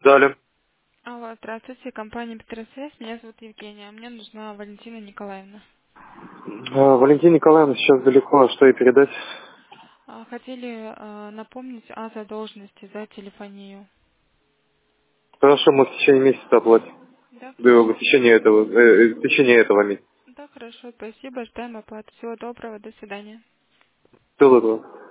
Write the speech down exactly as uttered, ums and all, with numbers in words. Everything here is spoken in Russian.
Далее. Алло, здравствуйте, компания Петросвязь, меня зовут Евгения, мне нужна Валентина Николаевна. А, Валентина Николаевна сейчас далеко, а что ей передать? А, Хотели а, напомнить о задолженности за телефонию. Хорошо, мы в течение месяца оплатим. Да, Да, в хорошо. течение этого, э, э, в течение этого месяца. Да, хорошо, спасибо, ждаем оплату. Всего доброго, до свидания. Всего доброго.